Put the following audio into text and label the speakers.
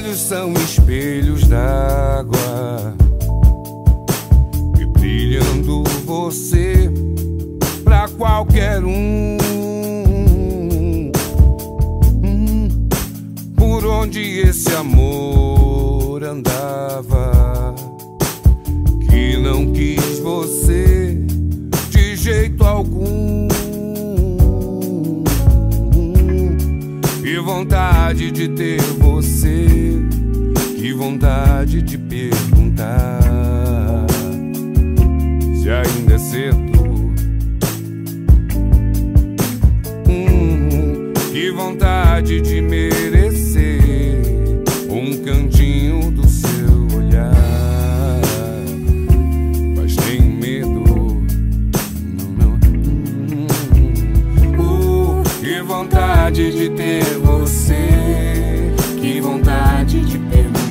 Speaker 1: olhos são espelhos d'água e brilhando você pra qualquer um. Por onde esse amor andava, que não quis você de jeito algum. Que vontade de ter você, que vontade de perguntar se ainda é cedo. Que vontade de merecer um cantinho do seu olhar, mas tenho medo. Que vontade de ter você, que vontade de perguntar